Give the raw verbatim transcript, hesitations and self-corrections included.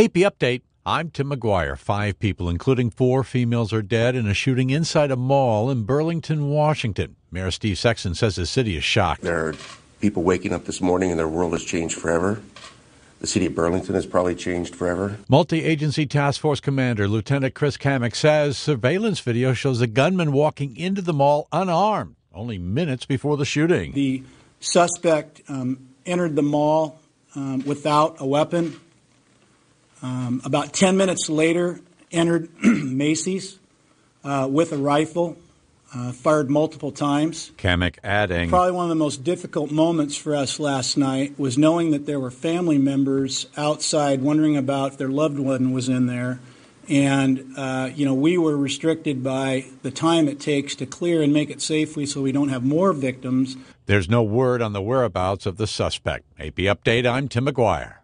A P Update, I'm Tim McGuire. Five people, including four females, are dead in a shooting inside a mall in Burlington, Washington. Mayor Steve Sexton says the city is shocked. There are people waking up this morning and their world has changed forever. The city of Burlington has probably changed forever. Multi-agency task force commander Lieutenant Chris Kamek says surveillance video shows a gunman walking into the mall unarmed, only minutes before the shooting. The suspect um, entered the mall um, without a weapon. Um, about ten minutes later, entered Macy's uh, with a rifle, uh, fired multiple times. Kamek adding, probably one of the most difficult moments for us last night was knowing that there were family members outside wondering about if their loved one was in there. And, uh, you know, we were restricted by the time it takes to clear and make it safely so we don't have more victims. There's no word on the whereabouts of the suspect. A P Update, I'm Tim McGuire.